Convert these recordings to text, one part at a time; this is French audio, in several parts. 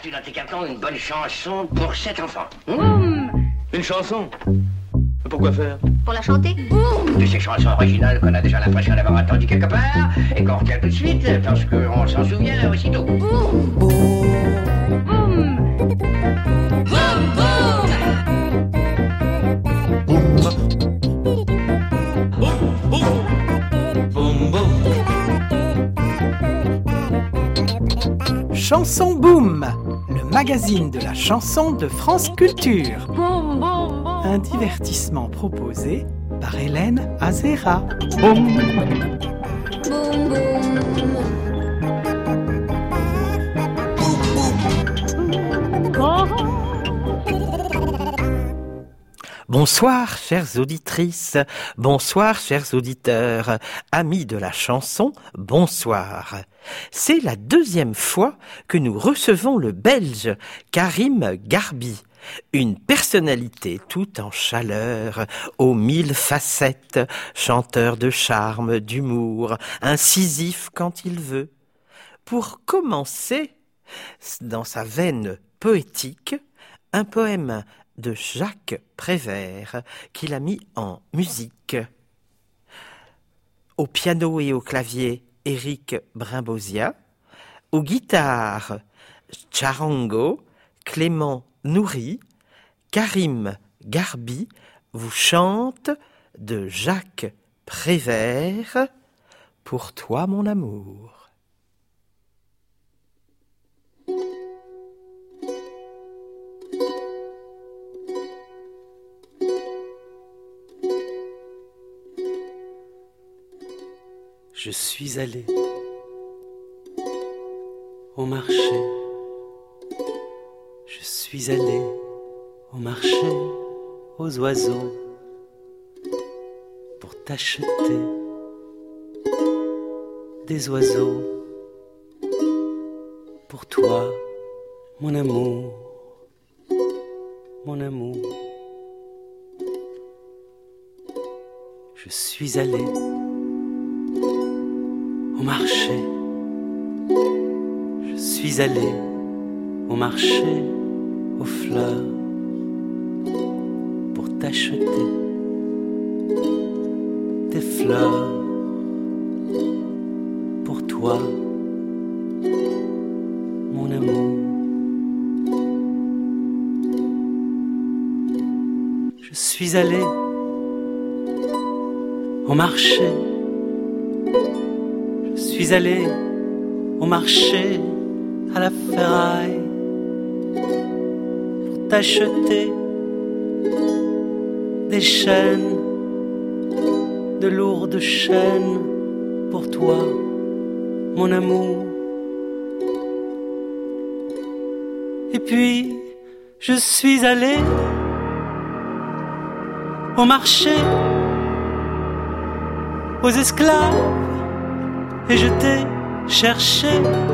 as-tu dans tes cartons une bonne chanson pour cet enfant? Une chanson? Pourquoi faire? Pour la chanter? Boum! De ces chansons originales qu'on a déjà l'impression d'avoir entendues quelque part et qu'on retient tout de suite parce qu'on s'en souvient aussitôt. Boum! Boum! Boum! Boum! Chanson Boom, le magazine de la chanson de France Culture. Un divertissement proposé par Hélène Azera. Boum. Bonsoir, chères auditrices, bonsoir, chers auditeurs, amis de la chanson, bonsoir. C'est la deuxième fois que nous recevons le Belge Karim Garbi, une personnalité toute en chaleur, aux 1000 facettes, chanteur de charme, d'humour, incisif quand il veut. Pour commencer, dans sa veine poétique, un poème de Jacques Prévert qu'il a mis en musique. Au piano et au clavier, Éric Brimbosia. Aux guitares, Charango, Clément Nourri. Karim Garbi vous chante de Jacques Prévert, Pour toi mon amour. Je suis allé au marché. Je suis allé au marché aux oiseaux pour t'acheter des oiseaux pour toi, mon amour, mon amour. Je suis allé au marché, je suis allé au marché aux fleurs pour t'acheter des fleurs pour toi, mon amour. Je suis allé au marché. Je suis allé au marché à la ferraille pour t'acheter des chaînes, de lourdes chaînes pour toi, mon amour. Et puis je suis allé au marché aux esclaves. Et je t'ai cherché,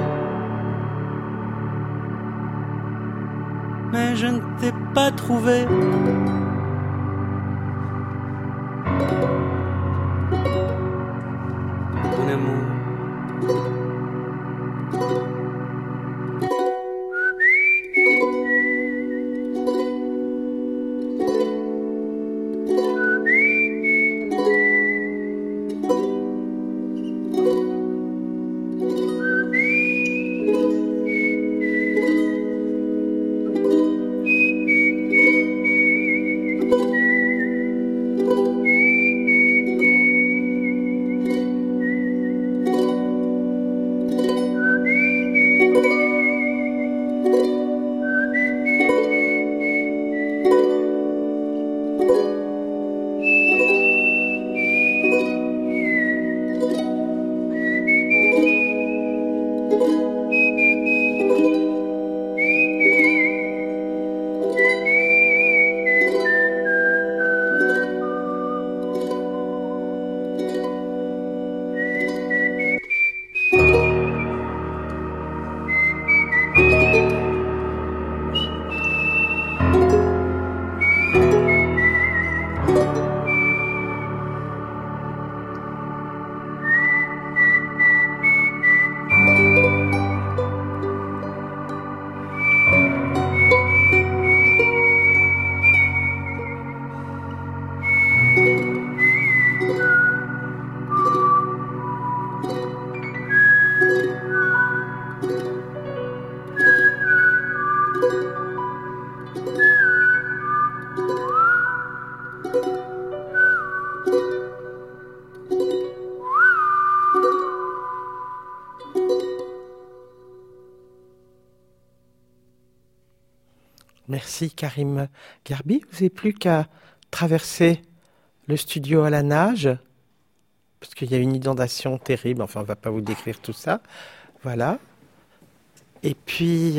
mais je ne t'ai pas trouvé. Mon amour. Merci Karim Garbi. Vous n'avez plus qu'à traverser le studio à la nage, parce qu'il y a une inondation terrible. Enfin, on ne va pas vous décrire tout ça. Voilà. Et puis,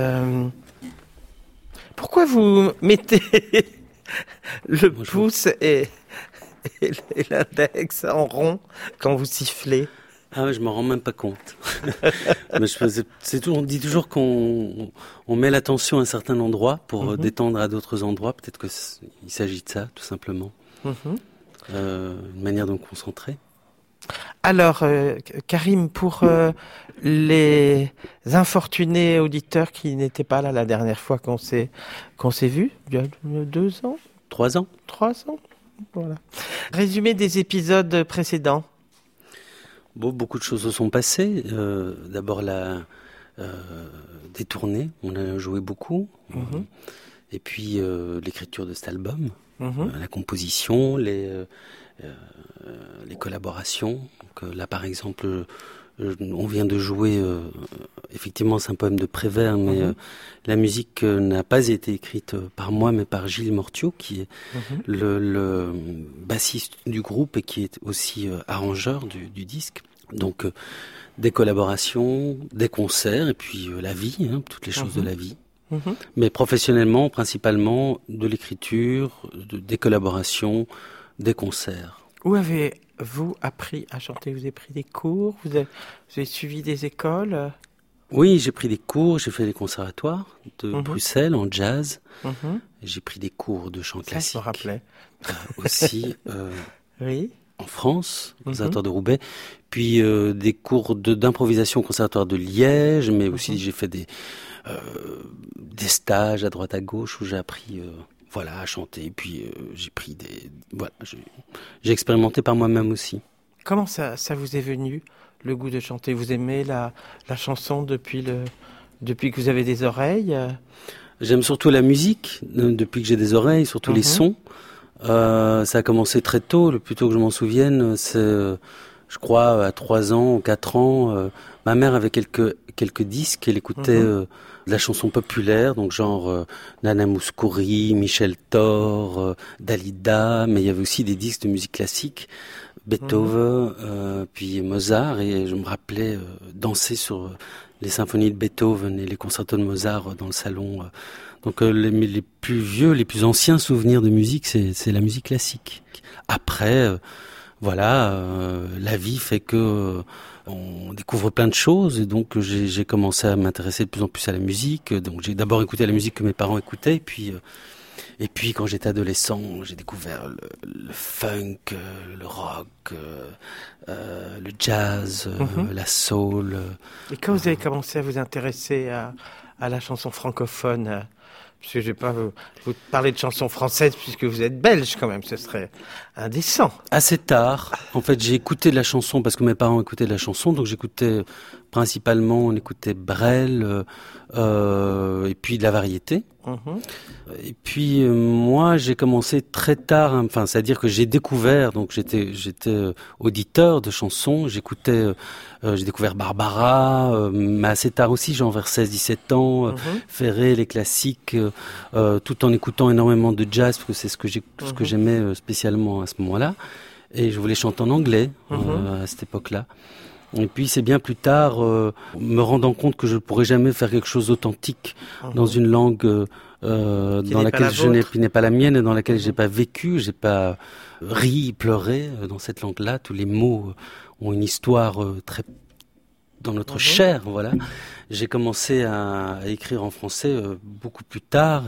pourquoi vous mettez le pouce et l'index en rond quand vous sifflez? Ah ouais, je m'en rends même pas compte. Mais on dit toujours qu'on met l'attention à un certain endroit pour détendre à d'autres endroits. Peut-être qu'il s'agit de ça, tout simplement. Une manière de me concentrer. Alors, Karim, pour les infortunés auditeurs qui n'étaient pas là la dernière fois qu'on s'est vus, il y a 2 ans 3 ans. 3 ans, voilà. Résumé des épisodes précédents. Bon, beaucoup de choses se sont passées. D'abord, des tournées, on a joué beaucoup. Et puis, l'écriture de cet album, la composition, les collaborations. Donc, là, par exemple, on vient de jouer, effectivement, c'est un poème de Prévert, mais la musique n'a pas été écrite par moi, mais par Gilles Mortiaux, qui est le bassiste du groupe et qui est aussi arrangeur du disque. Donc, des collaborations, des concerts, et puis la vie, toutes les choses de la vie. Mais professionnellement, principalement, de l'écriture, des collaborations, des concerts. Où avez-vous appris à chanter? Vous avez pris des cours? Vous avez suivi des écoles? Oui, j'ai pris des cours, j'ai fait des conservatoires de Bruxelles en jazz. J'ai pris des cours de chant classique. Ça, je me rappelais. Aussi oui. En France, au conservatoire de Roubaix. Puis des cours d'improvisation au conservatoire de Liège, mais aussi j'ai fait des stages à droite à gauche où j'ai appris à chanter. Et puis j'ai pris j'ai expérimenté par moi-même aussi. Comment ça vous est venu, le goût de chanter? Vous aimez la chanson depuis que vous avez des oreilles? J'aime surtout la musique, depuis que j'ai des oreilles, surtout les sons. Ça a commencé très tôt, le plus tôt que je m'en souvienne, c'est, je crois, à 3 ans ou 4 ans. Ma mère avait quelques disques, elle écoutait de la chanson populaire, donc genre Nana Mouskouri, Michel Thor, Dalida, mais il y avait aussi des disques de musique classique, Beethoven, puis Mozart, et je me rappelais danser sur les symphonies de Beethoven et les concertos de Mozart dans le salon. Donc les plus vieux, les plus anciens souvenirs de musique, c'est la musique classique. Après, la vie fait que on découvre plein de choses, et donc j'ai commencé à m'intéresser de plus en plus à la musique. Donc j'ai d'abord écouté la musique que mes parents écoutaient, et puis quand j'étais adolescent, j'ai découvert le funk, le rock, le jazz, la soul. Et quand vous avez commencé à vous intéresser à la chanson francophone, parce que je ne vais pas vous parler de chansons françaises puisque vous êtes belge quand même, ce serait indécent. Assez tard. En fait, j'ai écouté de la chanson parce que mes parents écoutaient de la chanson, donc j'écoutais principalement, on écoutait Brel, et puis de la variété. Et puis moi, j'ai commencé très tard, c'est-à-dire que j'ai découvert, donc j'étais auditeur de chansons, j'ai découvert Barbara, mais assez tard aussi, genre vers 16-17 ans, Ferré, les classiques, tout en écoutant énormément de jazz, parce que c'est ce que j'aimais spécialement à ce moment-là. Et je voulais chanter en anglais à cette époque-là. Et puis c'est bien plus tard, me rendant compte que je ne pourrais jamais faire quelque chose d'authentique dans une langue dans laquelle qui n'est pas la mienne, et dans laquelle j'ai pas vécu, j'ai pas ri, pleuré dans cette langue-là. Tous les mots ont une histoire très dans notre chair, voilà. J'ai commencé à écrire en français beaucoup plus tard,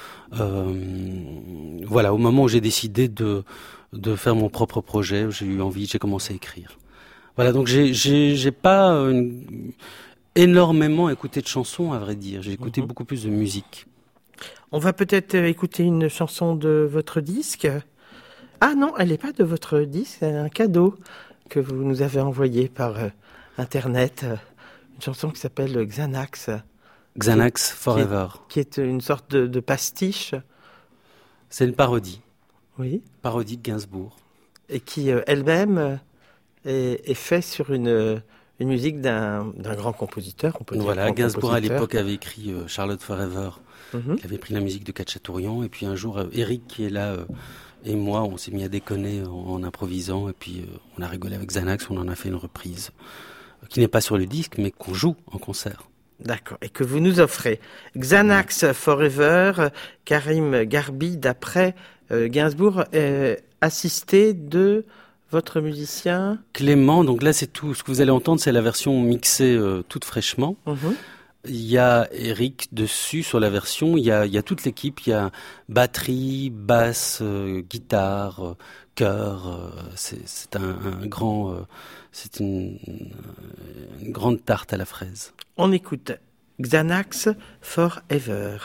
au moment où j'ai décidé de faire mon propre projet, j'ai eu envie, j'ai commencé à écrire. Voilà, donc j'ai pas énormément écouté de chansons, à vrai dire. J'ai écouté beaucoup plus de musique. On va peut-être écouter une chanson de votre disque. Ah non, elle n'est pas de votre disque, c'est un cadeau que vous nous avez envoyé par Internet. Une chanson qui s'appelle Xanax. Xanax Forever. Qui est une sorte de pastiche. C'est une parodie. Oui. Parodie de Gainsbourg. Et qui elle-même est faite sur une une musique d'un grand compositeur, on peut dire. Voilà, grand Gainsbourg à compositeur. l'époque avait écrit Charlotte Forever. Mhm. Il avait pris la musique de Cat Chateaubriand, et puis un jour, Eric qui est là et moi, on s'est mis à déconner en improvisant, et puis on a rigolé avec Xanax, on en a fait une reprise qui n'est pas sur le disque, mais qu'on joue en concert. D'accord. Et que vous nous offrez. Xanax Forever, Karim Garbi, d'après Gainsbourg, assisté de votre musicien. Clément, donc là c'est tout, ce que vous allez entendre, c'est la version mixée toute fraîchement. Mhm. Il y a Eric dessus sur la version, il y a toute l'équipe, il y a batterie, basse, guitare, chœur, c'est un grand, c'est une grande tarte à la fraise. On écoute Xanax Forever.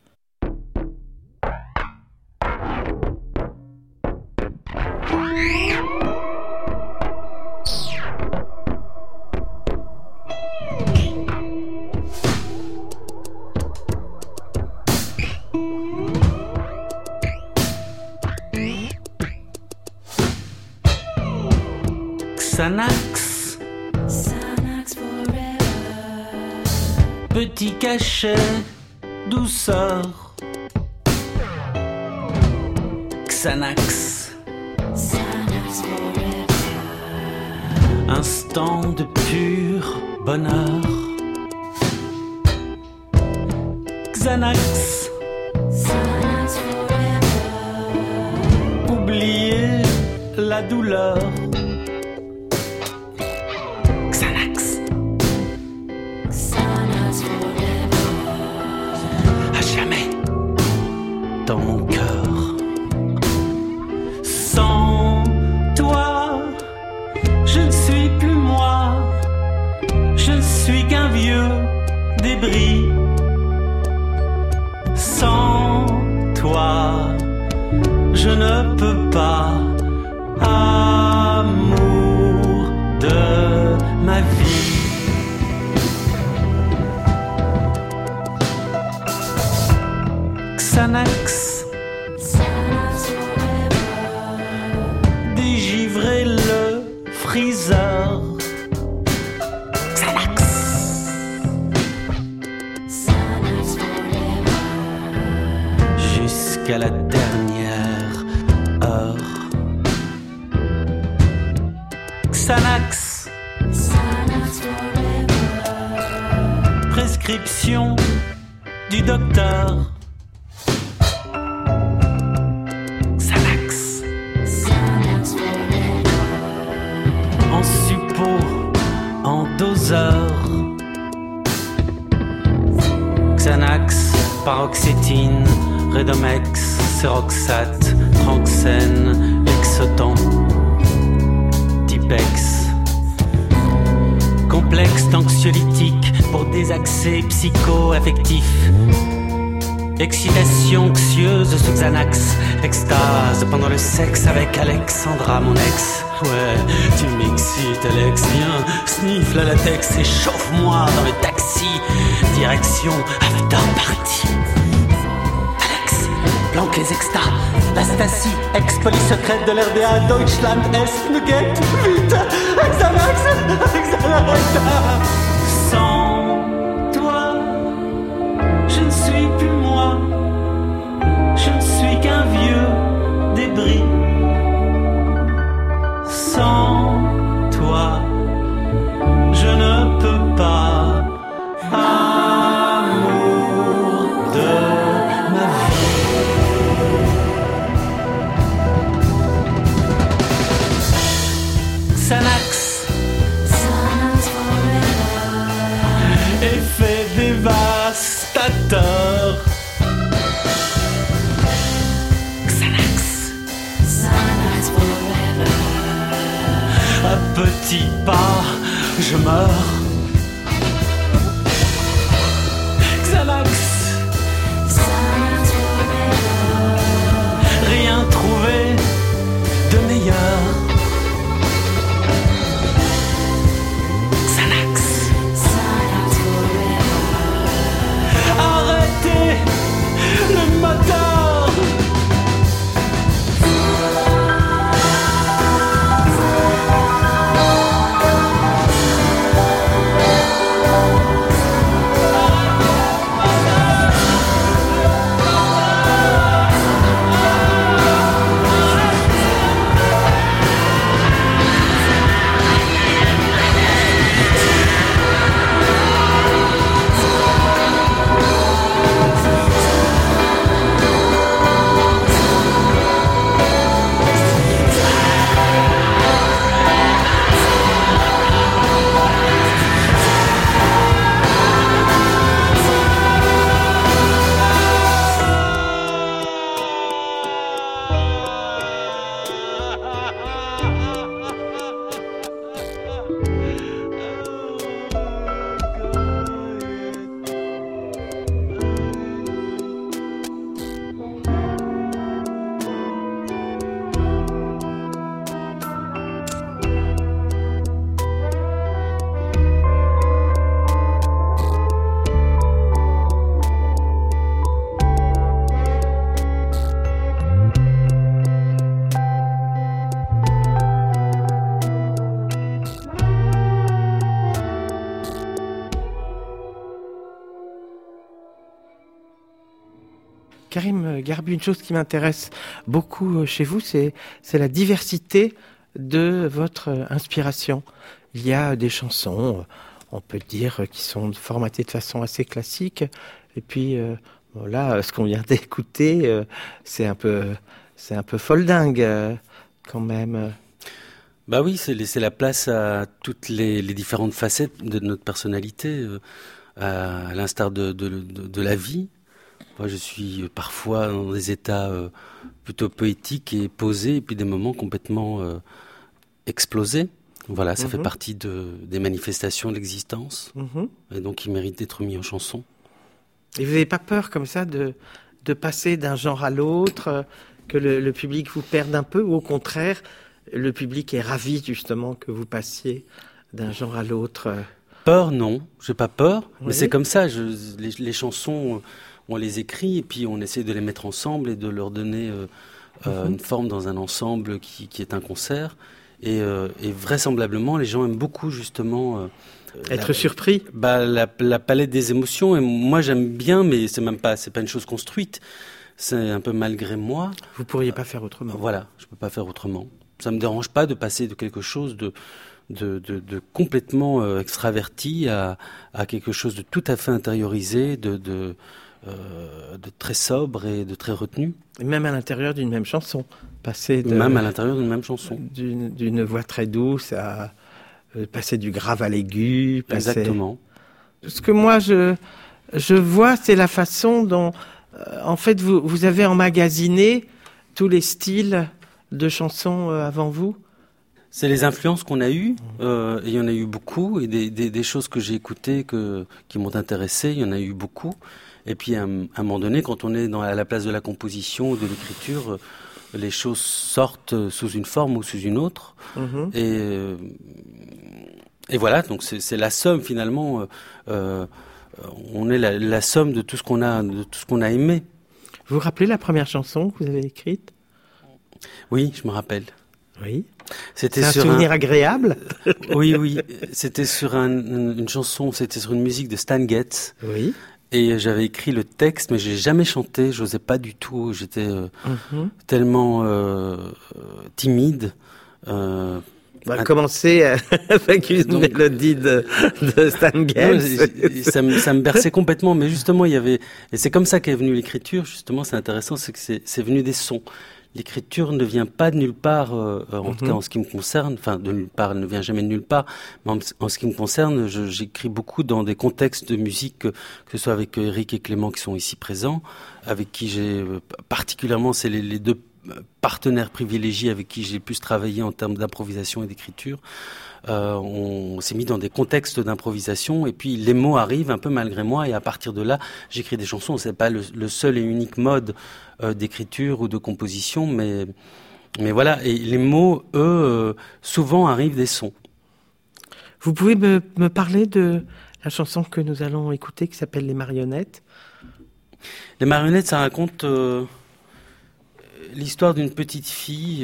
Xanax, Xanax forever. petit cachet, douceur. Xanax, Xanax forever. instant de pur bonheur. Xanax, Xanax forever. oublier la douleur. Xanax, Xanax forever. à jamais dans mon cœur. Sans toi, je ne suis plus moi. Je ne suis qu'un vieux débris. Sans toi, je ne peux pas. Amour de ma vie. Xanax, Xanax forever. dégivrer le freezer. Xanax, Xanax forever. jusqu'à la dernière heure. Xanax, Xanax forever. prescription du docteur. Xanax, Xanax forever. en suppôt, en doseur. Xanax, paroxétine, Redomex, Seroxate, Tranxène, Lexotan, Tipex. Complexe d'anxiolytique pour des accès psycho-affectifs. Excitation anxieuse sous Xanax, extase pendant le sexe avec Alexandra, mon ex. Ouais, tu m'excites, Alex, viens, sniff la latex et chauffe-moi dans le taxi. Direction after party. Alex, planque les extas, la Stasi, ex-police secrète de l'RDA, Deutschland, Est, Nugget, vite, Xanax, Xanax. Sans toi, je ne suis plus moi, je ne suis qu'un vieux débris. Sans toi, je ne peux pas. Amour de ma vie. Xanax, Xanax forever. effet dévastateur. Xanax, Xanax forever. à petits pas, je meurs. Xanax, Xanax forever. rien trouvé de meilleur. Xanax, Xanax forever. arrêtez le moteur. Karim Garbi, une chose qui m'intéresse beaucoup chez vous, c'est la diversité de votre inspiration. Il y a des chansons, on peut dire, qui sont formatées de façon assez classique. Et puis, là, ce qu'on vient d'écouter, c'est un peu foldingue, quand même. Bah oui, c'est laisser la place à toutes les différentes facettes de notre personnalité, à l'instar de la vie. Moi, je suis parfois dans des états plutôt poétiques et posés, et puis des moments complètement explosés. Voilà, ça fait partie des manifestations de l'existence, et donc il mérite d'être mis en chanson. Et vous n'avez pas peur comme ça de passer d'un genre à l'autre, que le public vous perde un peu, ou au contraire, le public est ravi justement que vous passiez d'un genre à l'autre? Peur, non, j'ai pas peur, Oui. mais c'est comme ça. Les chansons, on les écrit et puis on essaie de les mettre ensemble et de leur donner une forme dans un ensemble qui est un concert. Et vraisemblablement, les gens aiment beaucoup justement Être surpris. la palette des émotions. Et moi, j'aime bien, mais c'est pas une chose construite. C'est un peu malgré moi. Vous pourriez pas faire autrement. Voilà, je peux pas faire autrement. Ça me dérange pas de passer de quelque chose de complètement extraverti à quelque chose de tout à fait intériorisé, de très sobre et de très retenu. Et même à l'intérieur d'une même chanson. Même à l'intérieur d'une même chanson. D'une voix très douce à passer du grave à l'aigu. Exactement. Ce que moi je vois, c'est la façon dont, en fait, vous avez emmagasiné tous les styles de chansons avant vous. C'est les influences qu'on a eues, et il y en a eu beaucoup, et des choses que j'ai écoutées qui m'ont intéressé, il y en a eu beaucoup. Et puis à un moment donné, quand on est à la place de la composition ou de l'écriture, les choses sortent sous une forme ou sous une autre. Et voilà, donc c'est la somme finalement. On est la somme de tout ce qu'on a aimé. Vous vous rappelez la première chanson que vous avez écrite? Oui, je me rappelle. Oui. C'est un souvenir agréable. Oui. C'était sur une chanson, c'était sur une musique de Stan Getz. Oui. Et j'avais écrit le texte, mais j'ai jamais chanté. J'osais pas du tout. J'étais tellement timide. On va commencer avec une mélodie de Stan Getz. Ça me berçait complètement. Mais justement, et c'est comme ça qu'est venue l'écriture. Justement, c'est intéressant, c'est que c'est venu des sons. L'écriture ne vient pas de nulle part, en tout cas en ce qui me concerne. Enfin, de nulle part, elle ne vient jamais de nulle part. Mais en ce qui me concerne, j'écris beaucoup dans des contextes de musique, que ce soit avec Eric et Clément qui sont ici présents, avec qui j'ai particulièrement, c'est les deux partenaires privilégiés avec qui j'ai pu travailler en termes d'improvisation et d'écriture. On s'est mis dans des contextes d'improvisation et puis les mots arrivent un peu malgré moi et à partir de là j'écris des chansons. C'est pas le seul et unique mode d'écriture ou de composition, mais voilà. Et les mots, eux, souvent arrivent des sons. Vous pouvez me parler de la chanson que nous allons écouter qui s'appelle Les Marionnettes? Les Marionnettes, ça raconte l'histoire d'une petite fille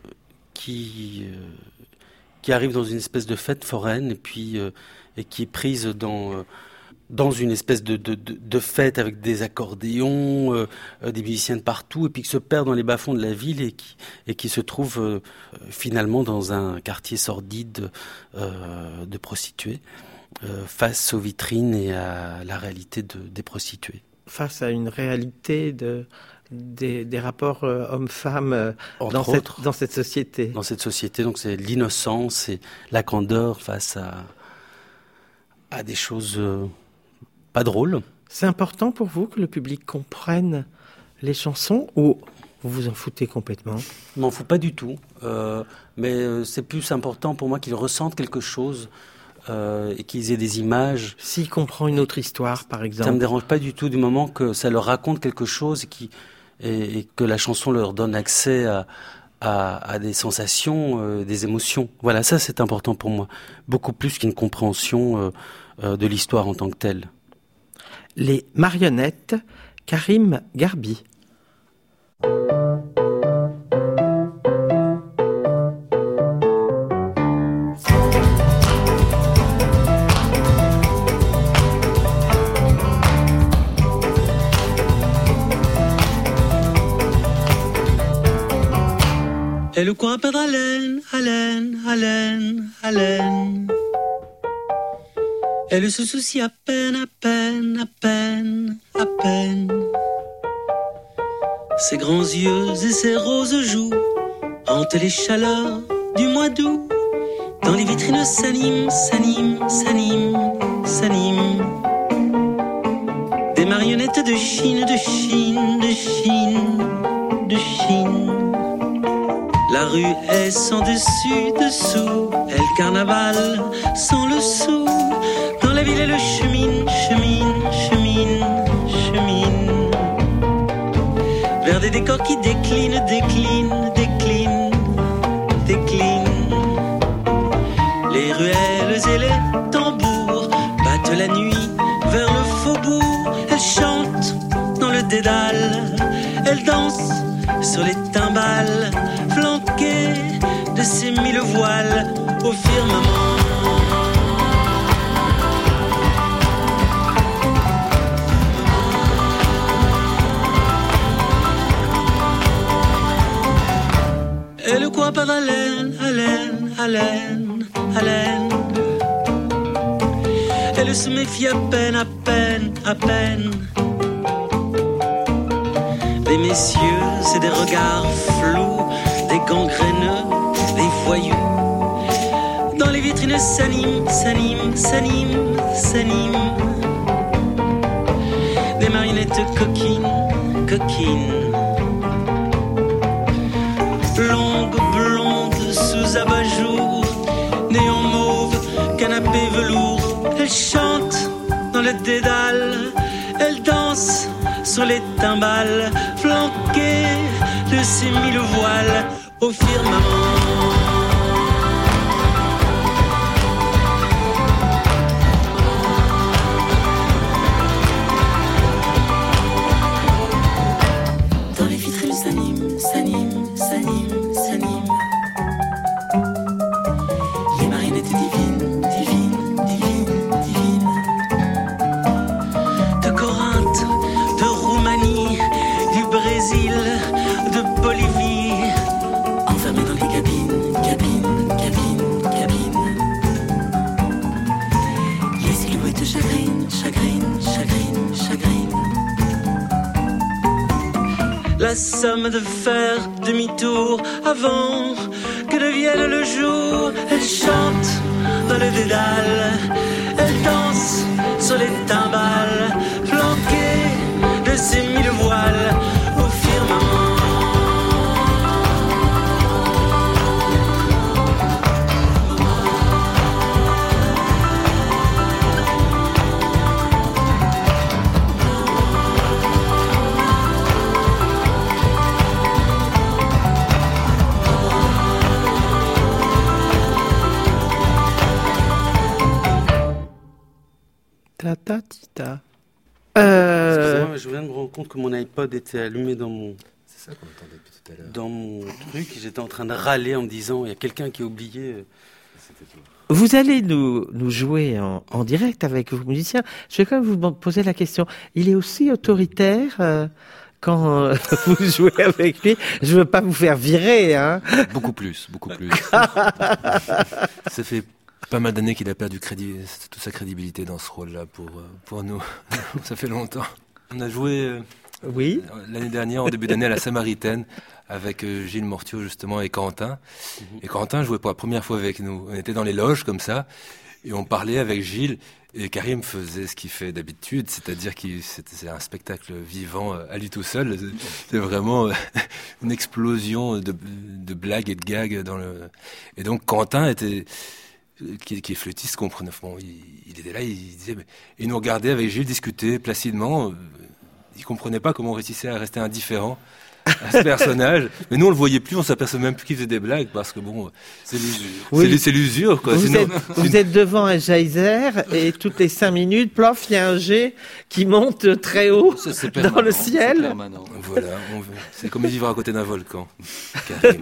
qui arrive dans une espèce de fête foraine et qui est prise dans une espèce de fête avec des accordéons, des musiciens de partout, et puis qui se perd dans les bas-fonds de la ville et qui se trouve finalement dans un quartier sordide de prostituées, face aux vitrines et à la réalité des prostituées. Face à une réalité des rapports hommes-femmes dans cette société. Dans cette société, donc c'est l'innocence et la candeur face à des choses pas drôles. C'est important pour vous que le public comprenne les chansons ou vous vous en foutez complètement? Je m'en fous pas du tout, mais c'est plus important pour moi qu'ils ressentent quelque chose. Et qu'ils aient des images. S'ils comprennent une autre histoire, par exemple. Ça me dérange pas du tout du moment que ça leur raconte quelque chose et que la chanson leur donne accès à des sensations, des émotions. Voilà, ça c'est important pour moi. Beaucoup plus qu'une compréhension de l'histoire en tant que telle. Les Marionnettes, Karim Garbi. Et le coin à perdre haleine, haleine, haleine, haleine. Elle se soucie à peine, à peine, à peine, à peine. Ses grands yeux et ses roses joues hantent les chaleurs du mois d'août. Dans les vitrines s'animent, s'animent, s'animent, s'animent. Des marionnettes de Chine, de Chine, de Chine, de Chine. La rue est sans dessus, dessous. Et le carnaval sans le sou. Dans la ville elle chemine, chemine, chemine, chemine. Vers des décors qui déclinent, déclinent, déclinent, déclinent. Les ruelles et les tambours battent la nuit vers le faubourg. Elle chante dans le dédale, elle danse sur les timbales, flanquée de ses mille voiles au firmament. Et le coin par haleine, haleine, haleine, haleine. Elle se méfie à peine, à peine, à peine. Les messieurs, c'est des regards flous, des gangréneux, des voyous. Dans les vitrines s'animent, s'animent, s'animent, s'animent. Des marionnettes coquines, coquines. Longue, blonde, sous abat-jour, néon mauve, canapé velours. Elle chante dans le dédale, elle danse sur les timbales, flanquée de ses mille voiles au firmament. Dans les vitrines s'animent, s'animent, s'animent, s'animent. Les marionnettes divines, divines, divines, divines. De Corinthe, de Roumanie, du Brésil, de Bolivie. Enfermés dans les cabines, cabines, cabines, cabines. Les silhouettes chagrinent, chagrinent, chagrinent, chagrinent. La somme de faire demi-tour avant que ne vienne le jour. Elle chante dans le dédale, elle danse sur les timbales, flanquée de ses mille voiles au firmament. Ta ta ti ta. Excusez-moi, je viens de me rendre compte que mon iPod était allumé dans mon... C'est ça qu'on entendait depuis tout à l'heure. Dans mon truc, j'étais en train de râler en me disant, il y a quelqu'un qui a oublié... C'était toi. Vous allez nous jouer en direct avec vos musiciens. Je vais quand même vous poser la question. Il est aussi autoritaire quand vous jouez avec lui. Je veux pas vous faire virer, hein. Beaucoup plus, beaucoup plus. Ça fait pas mal d'années qu'il a perdu toute sa crédibilité dans ce rôle-là pour nous. Ça fait longtemps. On a joué Oui. l'année dernière, en début d'année, à la Samaritaine, avec Gilles Mortiaux, justement, et Quentin. Et Quentin jouait pour la première fois avec nous. On était dans les loges, comme ça, et on parlait avec Gilles, et Karim faisait ce qu'il fait d'habitude, c'est-à-dire que c'est un spectacle vivant à lui tout seul. C'est vraiment une explosion de blagues et de gags dans le... Et donc, Quentin était... Qui est flûtiste, comprenait. Bon, il était là, il disait, il nous regardait avec Gilles discuter placidement. Il comprenait pas comment on réussissait à rester indifférent à ce personnage. Mais nous, on le voyait plus, on s'apercevait même plus qu'il faisait des blagues parce que bon, c'est l'usure. Oui. C'est l'usure, quoi. Vous êtes devant un geyser et toutes les 5 minutes, plof, il y a un jet qui monte très haut dans le ciel. Voilà, c'est comme vivre à côté d'un volcan. Karim.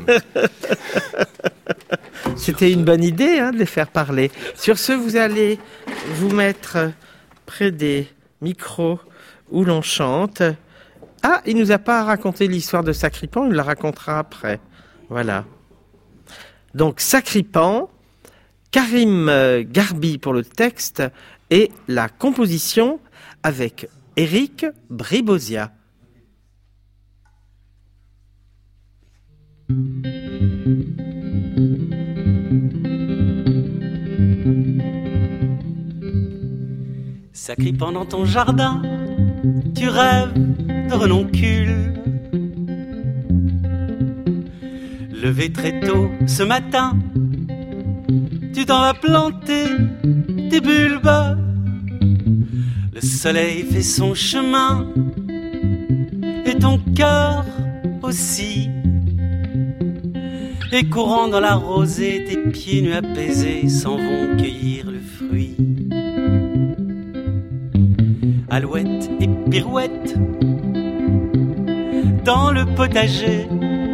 C'était une bonne idée, hein, de les faire parler. Sur ce, vous allez vous mettre près des micros où l'on chante. Ah, il nous a pas raconté l'histoire de Sacripant, il la racontera après. Voilà. Donc Sacripant, Karim Garbi pour le texte et la composition avec Éric Bribosia. Sacripant dans ton jardin, tu rêves de renoncule. Levé très tôt ce matin, tu t'en vas planter tes bulbes. Le soleil fait son chemin et ton cœur aussi. Et courant dans la rosée, tes pieds nus apaisés s'en vont cueillir le fruit. Alouette et pirouette dans le potager.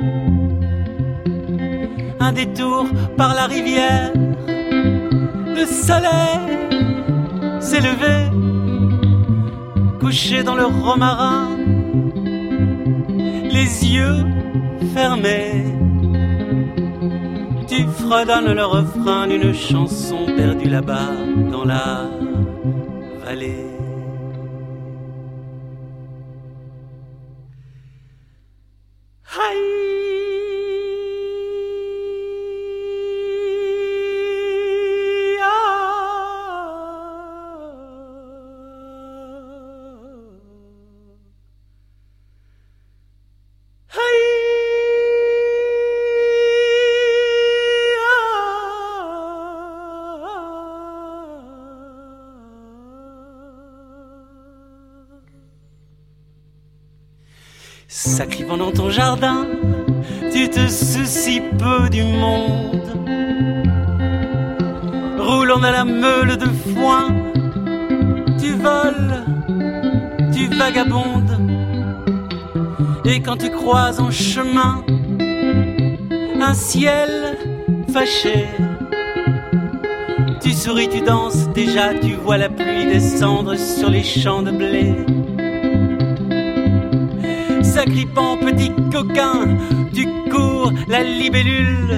Un détour par la rivière. Le soleil s'est levé, couché dans le romarin, les yeux fermés. Tu fredonnes le refrain d'une chanson perdue là-bas dans la vallée. Sacripant dans ton jardin, tu te soucies peu du monde. Roulant à la meule de foin, tu voles, tu vagabondes. Et quand tu croises en chemin un ciel fâché, tu souris, tu danses, déjà tu vois la pluie descendre sur les champs de blé. Sacripant, petit coquin, tu cours la libellule.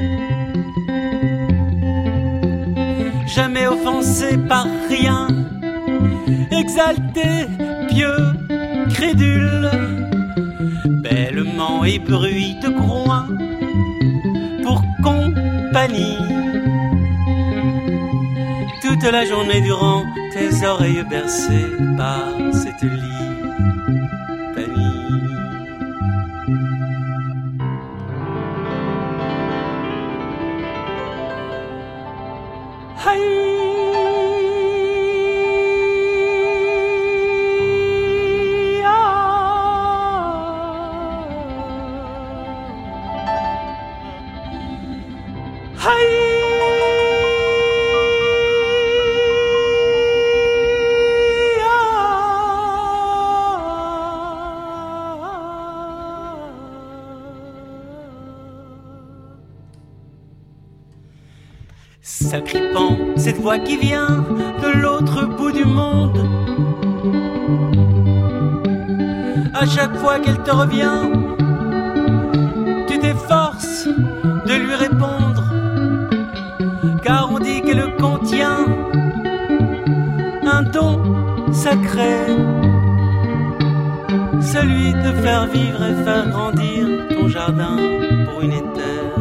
Jamais offensé par rien, exalté, pieux, crédule. Bellement et bruit de groin pour compagnie. Toute la journée durant, tes oreilles bercées par cette litanie. Sacripant, cette voix qui vient de l'autre bout du monde. À chaque fois qu'elle te revient, tu t'efforces de lui répondre, car on dit qu'elle contient un don sacré, celui de faire vivre et faire grandir ton jardin pour une éternité.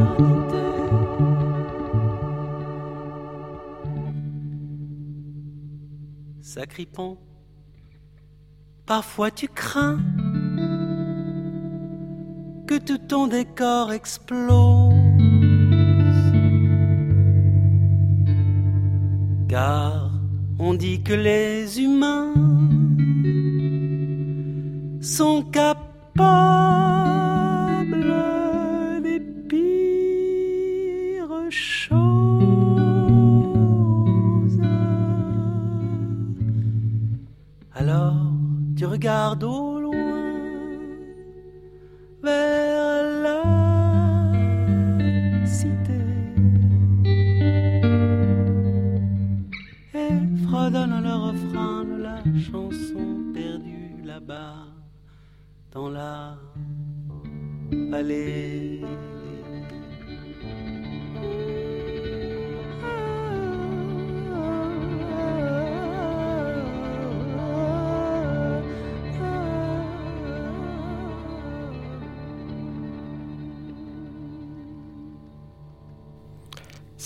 Sacripant, parfois tu crains que tout ton décor explose, car on dit que les humains sont capables des pires choses. Alors tu regardes au loin vers la cité et fredonne le refrain de la chanson perdue là-bas dans la vallée.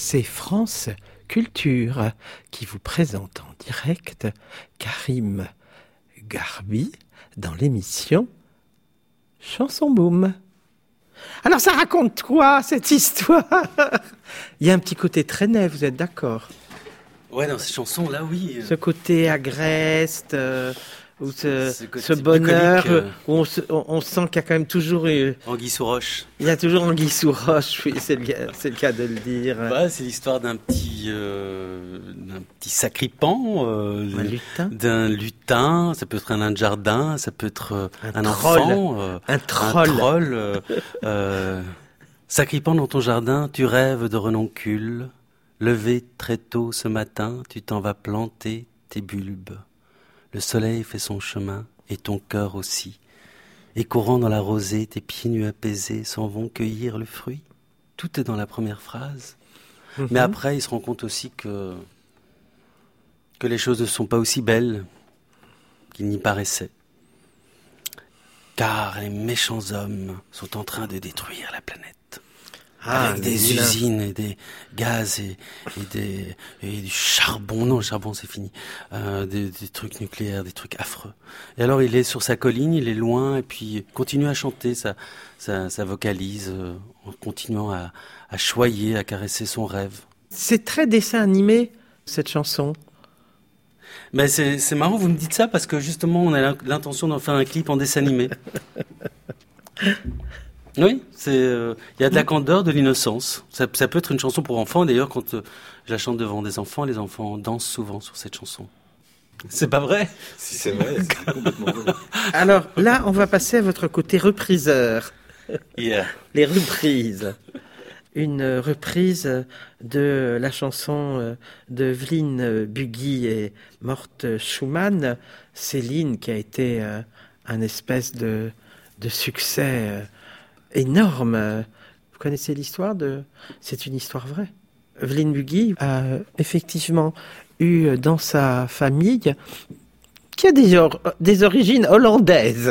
c'est France Culture qui vous présente en direct Karim Garbi dans l'émission Chanson Boom. Alors ça raconte quoi cette histoire? Il y a un petit côté traîné, vous êtes d'accord? Ouais, dans ces chansons-là, oui. Ce côté agreste, ou côté ce bonheur, bucolique, où on sent qu'il y a quand même toujours... Anguille sous roche. Il y a toujours anguille sous roche, oui, c'est le cas de le dire. Bah, c'est l'histoire d'un petit sacripan, Un lutin. d'un lutin. Ça peut être un nain de jardin, ça peut être un troll. enfant, Un troll. Sacripan dans ton jardin, tu rêves de renoncule. Levé très tôt ce matin, tu t'en vas planter tes bulbes. Le soleil fait son chemin, et ton cœur aussi. Et courant dans la rosée, tes pieds nus apaisés s'en vont cueillir le fruit. Tout est dans la première phrase. Mais après, il se rend compte aussi que les choses ne sont pas aussi belles qu'il n'y paraissait. Car les méchants hommes sont en train de détruire la planète. Avec des usines et des gaz et du charbon. Non, le charbon c'est fini. Des trucs nucléaires, des trucs affreux. Et alors il est sur sa colline, il est loin et puis il continue à chanter, ça vocalise en continuant à choyer, à caresser son rêve. C'est très dessin animé, cette chanson. Mais c'est marrant, vous me dites ça parce que justement on a l'intention d'en faire un clip en dessin animé. Oui, il y a de la candeur, de l'innocence. Ça peut être une chanson pour enfants. D'ailleurs, quand je la chante devant des enfants, les enfants dansent souvent sur cette chanson. C'est pas vrai? Si c'est vrai, c'est complètement vrai. Alors là, on va passer à votre côté repriseur. Yeah. Les reprises. Une reprise de la chanson de Evelyne Bugui et Morte Schumann, Céline, qui a été un espèce de succès énorme. Vous connaissez l'histoire de... C'est une histoire vraie. Evelyne Bugui a effectivement eu dans sa famille, qui a des origines hollandaises.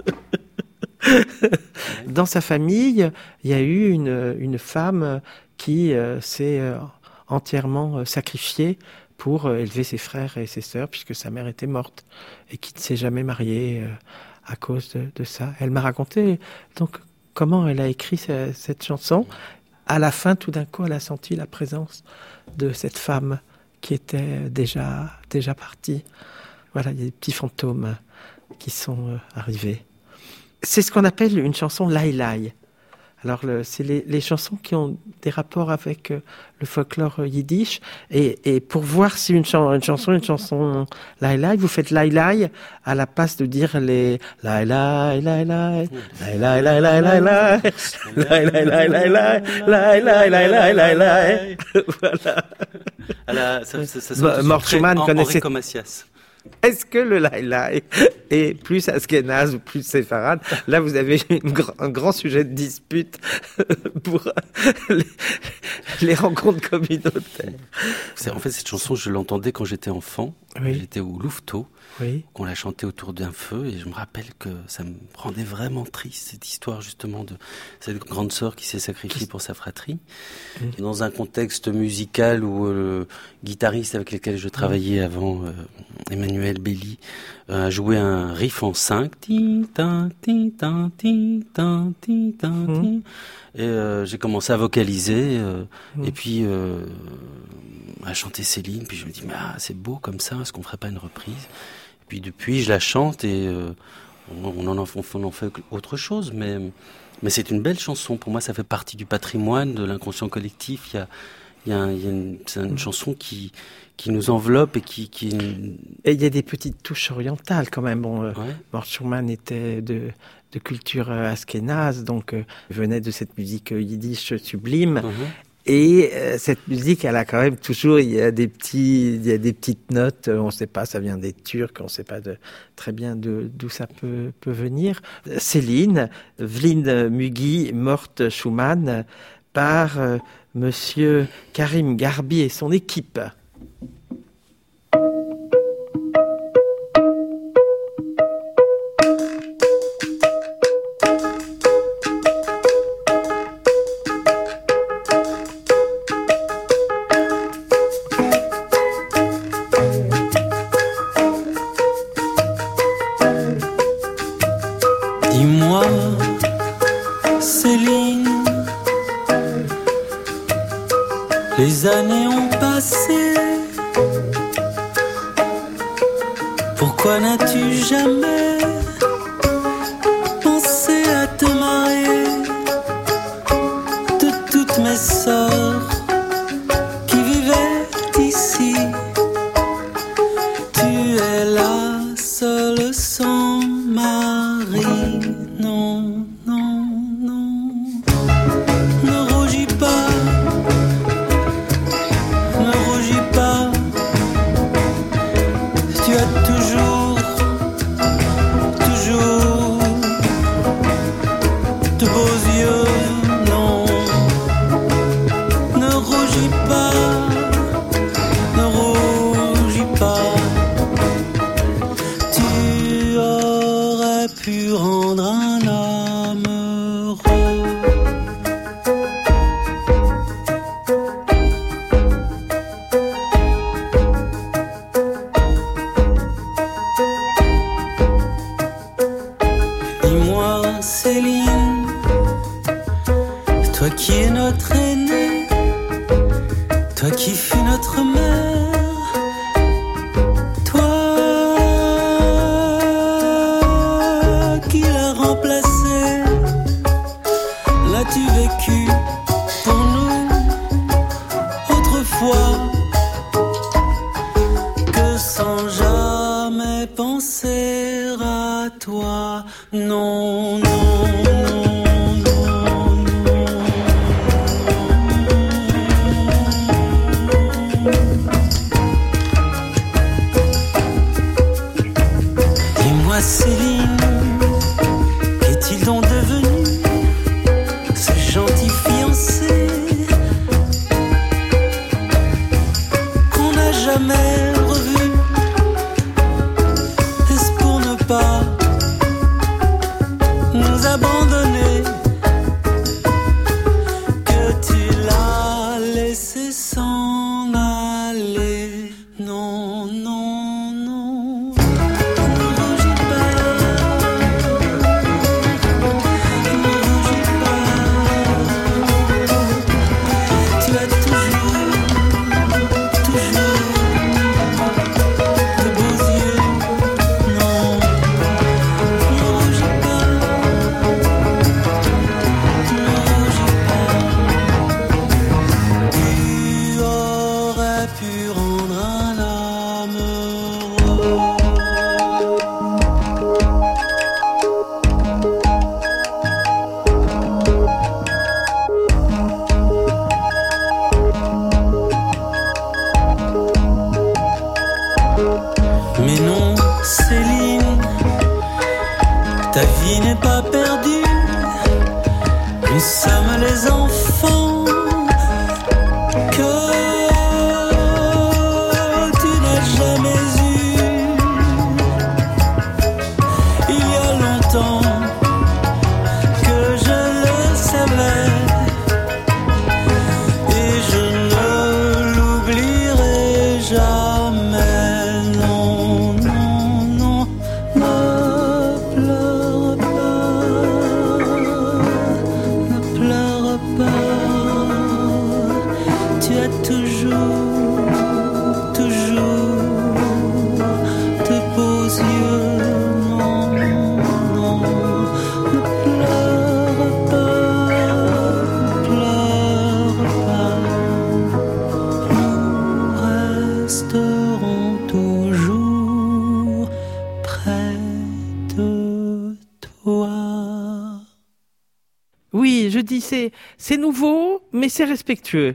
Dans sa famille, il y a eu une femme qui s'est entièrement sacrifiée pour élever ses frères et ses sœurs, puisque sa mère était morte, et qui ne s'est jamais mariée à cause de ça. Elle m'a raconté donc comment elle a écrit cette chanson. À la fin, tout d'un coup, elle a senti la présence de cette femme qui était déjà partie. Voilà, il y a des petits fantômes qui sont arrivés. C'est ce qu'on appelle une chanson lai-lai. Alors, c'est les chansons qui ont des rapports avec le folklore yiddish. Et pour voir si une chanson lai-lai, vous faites lai-lai à la place de dire les lai-lai, lai-lai, lai-lai, lai-lai, lai-lai, lai-lai, lai-lai, lai-lai, lai-lai, lai-lai. Voilà. Mort Schumann connaissait... Enrico Macias. Est-ce que le lai-lai est plus askénaze ou plus séfarade? Là, vous avez un grand sujet de dispute pour les rencontres communautaires. En fait, cette chanson, je l'entendais quand j'étais enfant. Oui. J'étais au Louveteau. Oui. Qu'on la chantait autour d'un feu et je me rappelle que ça me rendait vraiment triste, cette histoire justement de cette grande sœur qui s'est sacrifiée pour sa fratrie. Et dans un contexte musical où le guitariste avec lequel je travaillais avant, Emmanuel Belli, a joué un riff en 5. Et j'ai commencé à vocaliser et puis à chanter Céline. Puis je me dis, mais c'est beau comme ça, est-ce qu'on ferait pas une reprise? Puis depuis, je la chante et on en fait autre chose, mais c'est une belle chanson. Pour moi, ça fait partie du patrimoine, de l'inconscient collectif. C'est une chanson qui nous enveloppe et qui... Et il y a des petites touches orientales quand même. Bon, Ouais. Mort Schumann était de culture askénaze, donc venait de cette musique yiddish sublime. Et cette musique, elle a quand même toujours, il y a des petites notes, on ne sait pas, ça vient des Turcs, on ne sait pas très bien d'où ça peut venir. Céline, Evelyne Bugui, Morte Schumann, par monsieur Karim Garbi et son équipe. passé? Pourquoi n'as-tu jamais pensé à te marier de toutes mes sœurs qui vivaient ici? Tu es la seule sans mari. Non, non, non. Ne rougis pas, ne rougis pas. Tu as toujours, toujours de beaux yeux. Non, ne rougis pas, ne rougis pas. Tu aurais pu rendre un homme heureux. Dis-moi, Céline, toi qui es notre aînée, toi qui fus notre mère, toi qui l'as remplacée, l'as-tu vécu pour nous autrefois que sans jamais penser à toi? Non, non, non, non, non. Dis-moi, Céline, qu'est-il donc devenu ce gentil fiancé qu'on n'a jamais revu? Est-ce pour ne pas nous abandonner que tu l'as laissé s'en aller? Non, non, non. Ne rougis pas, ne rougis pas. Tu as toujours, toujours de beaux yeux. Non, ne rougis pas, ne rougis pas. Tu aurais pu rendre un homme heureux. Mais non, Céline, ta vie n'est pas perdue. Nous sommes les enfants que tu n'as jamais eus. Il y a longtemps que je le savais et je ne l'oublierai jamais. Non, non, non, ne pleure pas, ne pleure pas. Tu as toujours, toujours de beaux yeux. Non, non, ne pleure pas, ne pleure pas. Nous resterons toujours près de toi. Oui, je dis c'est nouveau, mais c'est respectueux.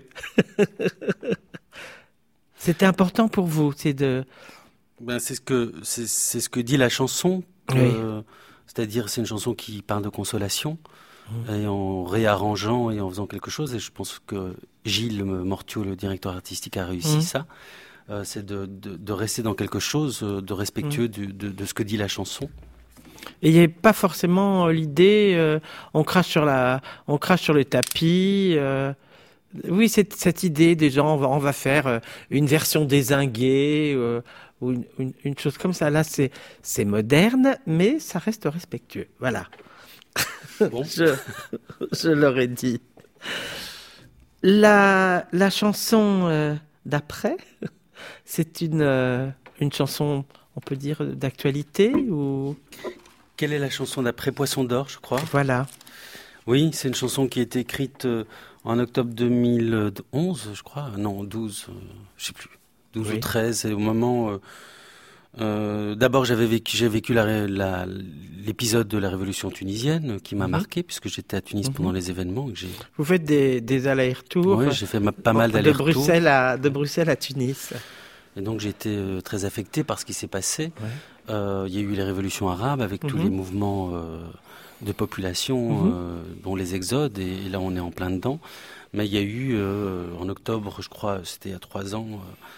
C'était important pour vous, c'est de... Ben, c'est ce que dit la chanson. Oui. C'est-à-dire, c'est une chanson qui parle de consolation. Et en réarrangeant et en faisant quelque chose, et je pense que Gilles Mortiaux, le directeur artistique, a réussi ça. C'est de rester dans quelque chose de respectueux de ce que dit la chanson. Et il n'y avait pas forcément l'idée, on crache sur le tapis. Oui, cette idée des gens, on va faire une version dézinguée ou une chose comme ça. Là, c'est moderne, mais ça reste respectueux. Voilà. Bon. Je l'aurais dit. La chanson d'après. C'est une chanson, on peut dire, d'actualité ou... Quelle est la chanson d'après Poisson d'or, je crois? Voilà. Oui, c'est une chanson qui a été écrite en octobre 2011, je crois. Non, 12, je sais plus. 12 Oui. ou 13, et au moment... d'abord, j'ai vécu l'épisode de la révolution tunisienne qui m'a marqué, puisque j'étais à Tunis pendant les événements. Et que Vous faites des allers-retours oui, j'ai fait pas mal d'allers-retours. de Bruxelles à Tunis. Et donc j'ai été très affecté par ce qui s'est passé. Ouais. Il y a eu les révolutions arabes avec tous les mouvements de population, dont les exodes, et là on est en plein dedans. Mais il y a eu en octobre, je crois, c'était il y a 3 ans,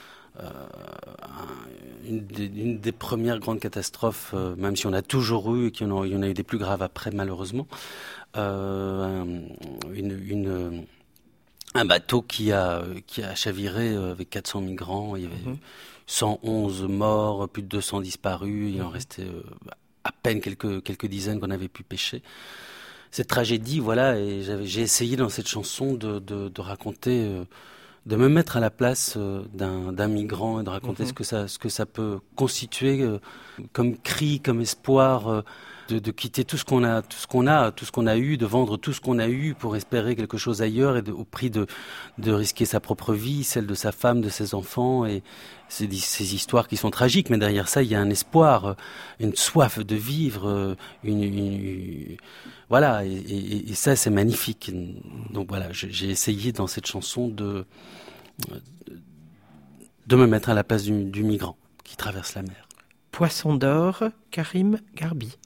une des premières grandes catastrophes, même si on a toujours eu, et qu'il y en a eu des plus graves après malheureusement, un bateau qui a chaviré avec 400 migrants. Il y avait 111 morts, plus de 200 disparus. Il en restait à peine quelques dizaines qu'on avait pu pêcher. Cette tragédie, voilà, et j'ai essayé dans cette chanson de raconter, de me mettre à la place d'un migrant et de raconter ce que ça peut constituer comme cri, comme espoir. De quitter tout ce qu'on a eu, de vendre tout ce qu'on a eu pour espérer quelque chose ailleurs, et au prix de risquer sa propre vie, celle de sa femme, de ses enfants, et ces histoires qui sont tragiques, mais derrière ça il y a un espoir, une soif de vivre, voilà, et ça c'est magnifique. Donc voilà, j'ai essayé dans cette chanson de me mettre à la place du migrant qui traverse la mer. Poisson d'or, Karim Garbi.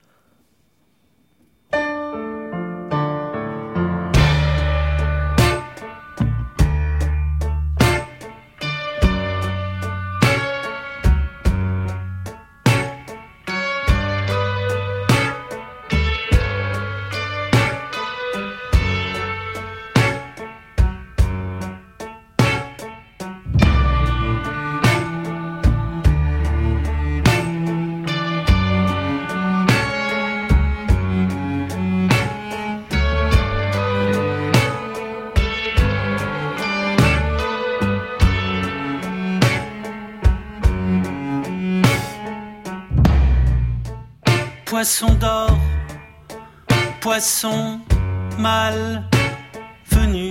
Poisson d'or, poisson mal venu,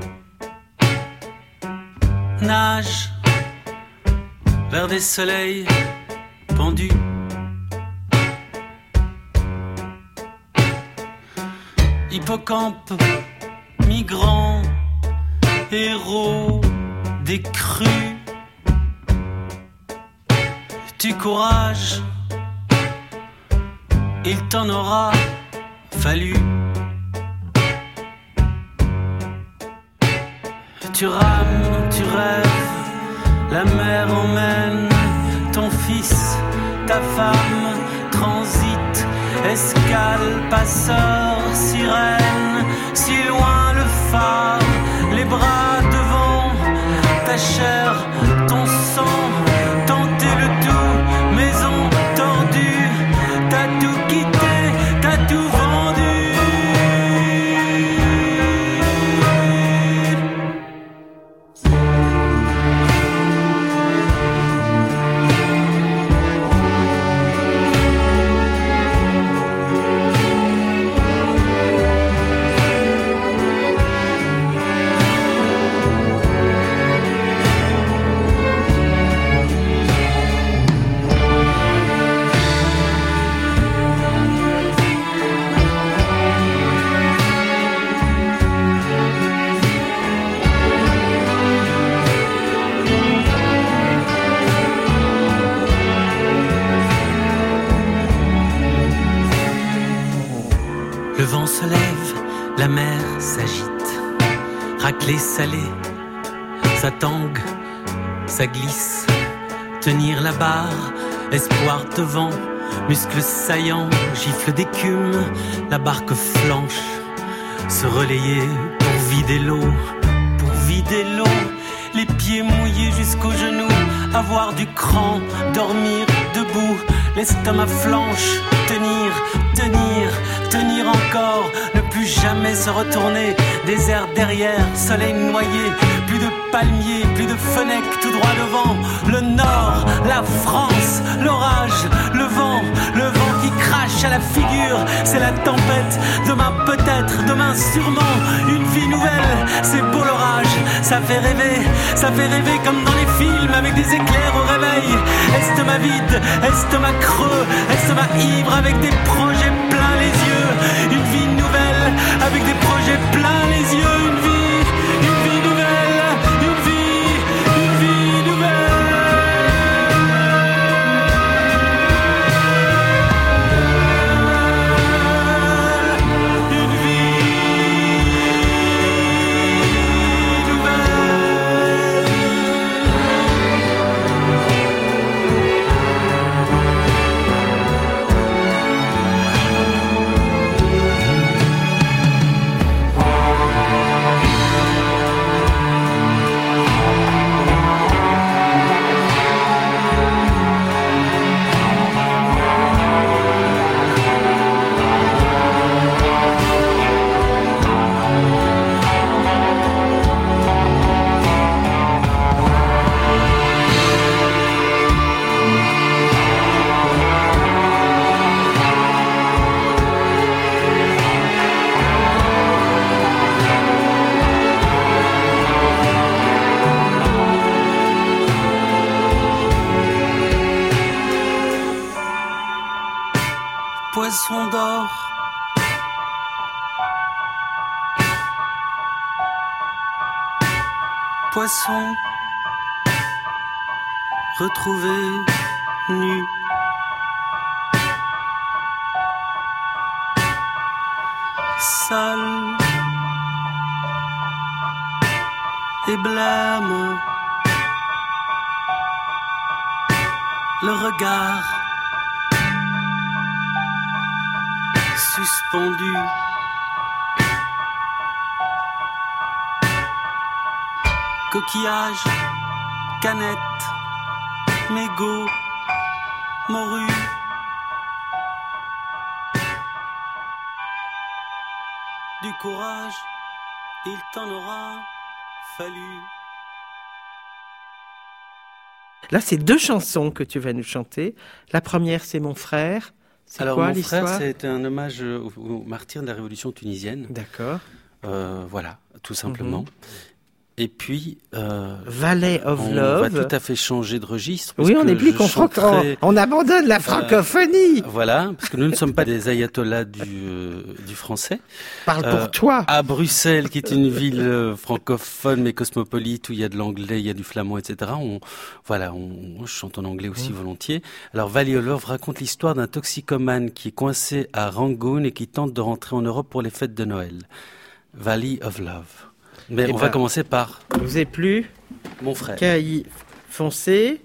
nage vers des soleils pendus. Hippocampe, migrant, héros des crues, du courage. Il t'en aura fallu. Tu rames, tu rêves, la mer emmène ton fils, ta femme, transit, escale, passeur, sirène, si loin le phare, les bras devant, ta chair, ton sang, tenter le tout, maison tordue, t'as tout quitté, t'as tout vendu. Le vent se lève, la mer s'agite, raclée salée, ça tangue, ça glisse, tenir la barre, espoir devant, muscles saillants, gifle d'écume, la barque flanche, se relayer pour vider l'eau, les pieds mouillés jusqu'aux genoux, avoir du cran, dormir debout, l'estomac flanche, tenir encore, ne plus jamais se retourner, désert derrière, soleil noyé, plus de palmiers, plus de fenêtres tout droit devant. Le nord, la France, l'orage, le vent qui crache à la figure. C'est la tempête, demain peut-être, demain sûrement. Une vie nouvelle, c'est beau l'orage. Ça fait rêver comme dans les films avec des éclairs au réveil. Estomac vide, estomac creux, estomac ivre avec des projets plein les yeux. Une vie nouvelle avec des projets plein les yeux. Une vie nouvelle, une vie nouvelle. Une vie poisson d'or. Poisson retrouvé nu. Sale et blême. Le regard suspendu. Coquillage, canette, mégot, morue. Du courage, il t'en aura fallu. Là, c'est 2 chansons que tu vas nous chanter. La première, c'est Mon frère. C'est Alors, quoi mon l'histoire? frère, c'est un hommage aux martyrs de la révolution tunisienne. D'accord. Voilà, tout simplement. Et puis, Valley of on Love. va tout à fait changer de registre. Oui, on n'est plus on abandonne la francophonie. Voilà, parce que nous ne sommes pas des ayatollahs du français. Parle pour toi. À Bruxelles, qui est une ville francophone mais cosmopolite, où il y a de l'anglais, il y a du flamand, etc. Je chante en anglais aussi volontiers. Alors, Valley of Love raconte l'histoire d'un toxicomane qui est coincé à Rangoon et qui tente de rentrer en Europe pour les fêtes de Noël. Valley of Love. Mais on va commencer par... Vous avez plus Mon frère. qu'à y foncer.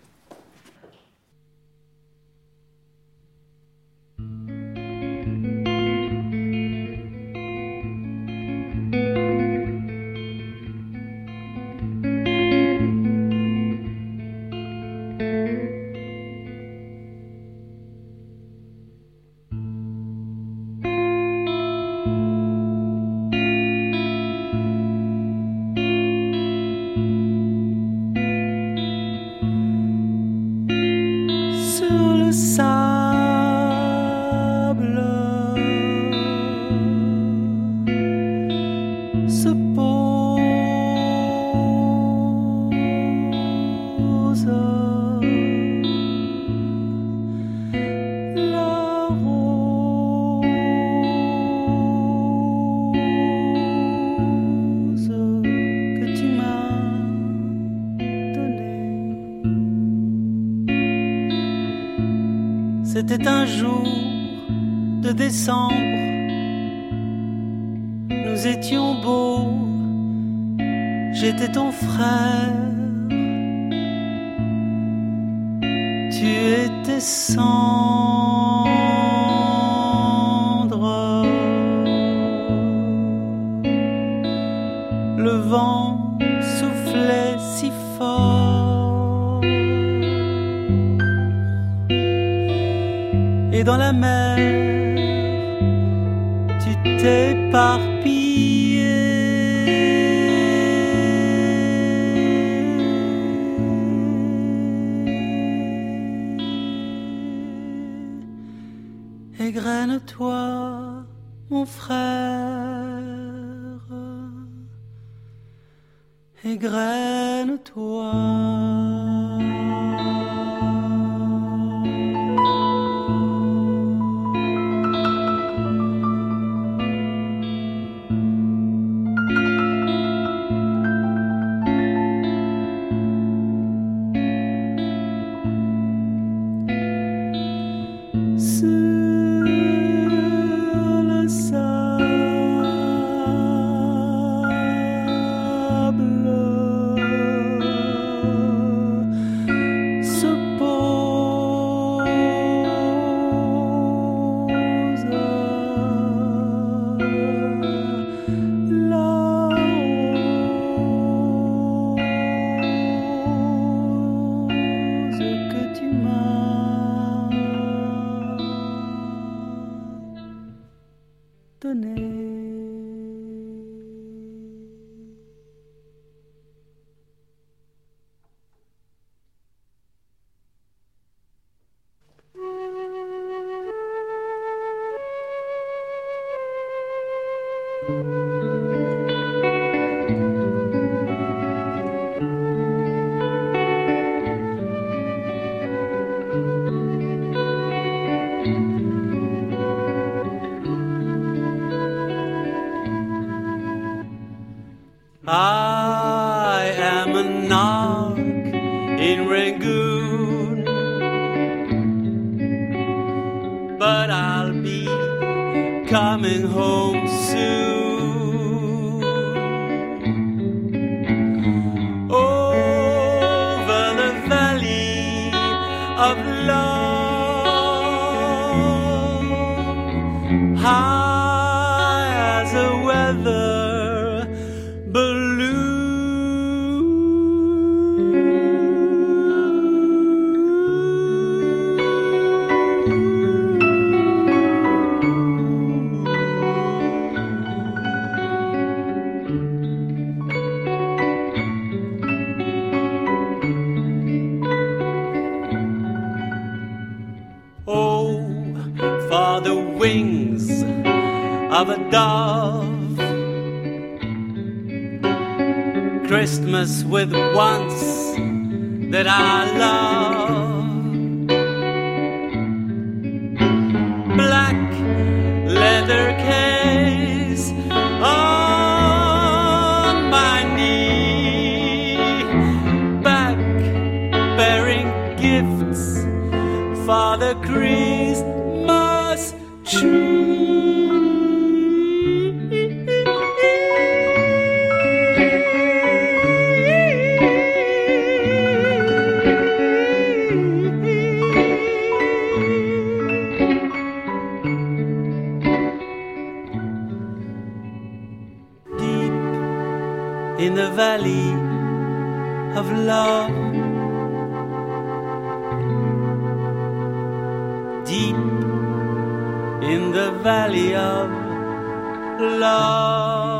C'était un jour de décembre, nous étions beaux, j'étais ton frère, tu étais cendre, le vent soufflait si fort. Et dans la mer, tu t'éparpillais. Égrène-toi, mon frère, égrène-toi. I am a narc in Rangoon, but I'll be coming home soon. Over the valley of love, high as a weather wings of a dove, Christmas with once that I love, black leather case on my knee, back bearing gifts for the Christmas tree. Deep in the valley of love, deep in the valley of love.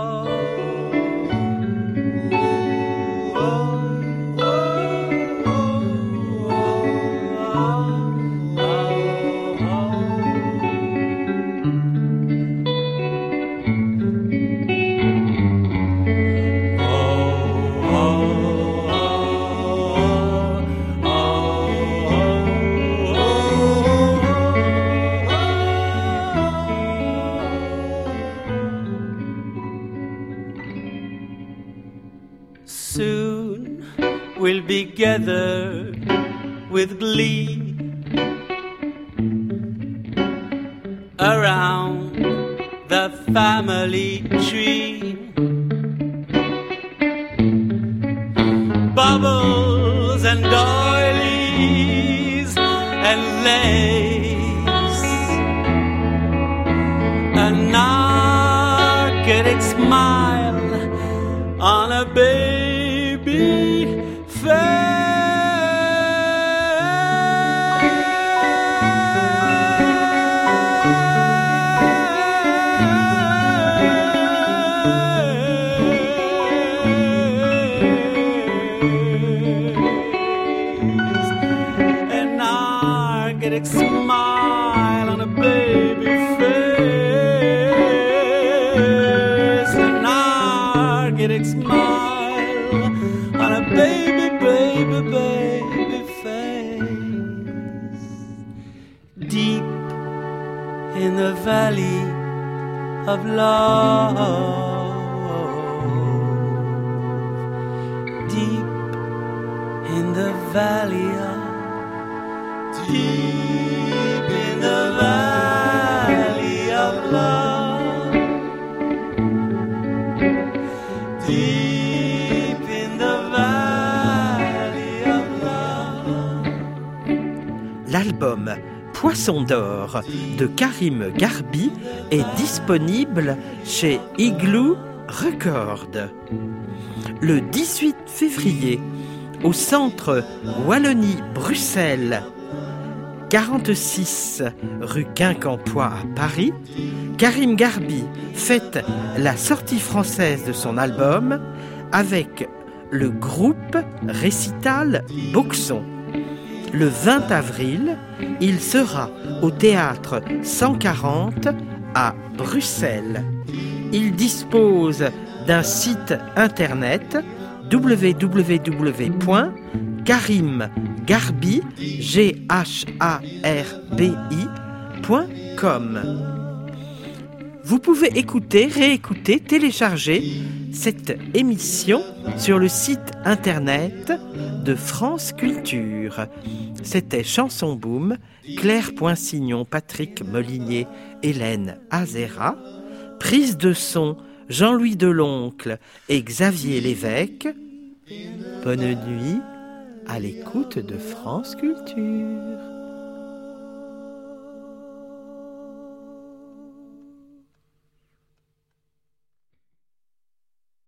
Soon we'll be gathered with glee around the family tree. Bubbles and doilies and lace, a narcotic smile on a baby face. An narcotic smile on a baby in the valley of love. Deep in the valley of, deep in the valley of love. Deep in the valley of love. L'album Poisson d'or de Karim Garbi est disponible chez Igloo Records. Le 18 février, au centre Wallonie-Bruxelles, 46 rue Quincampoix à Paris, Karim Garbi fête la sortie française de son album avec le groupe récital Boxon. Le 20 avril, il sera au théâtre 140 à Bruxelles. Il dispose d'un site internet www.karimgarbi.com. Vous pouvez écouter, réécouter, télécharger cette émission sur le site internet de France Culture. C'était Chanson Boom, Claire Poinsignon, Patrick Molinier, Hélène Azera. Prise de son, Jean-Louis Deloncle et Xavier Lévesque. Bonne nuit à l'écoute de France Culture.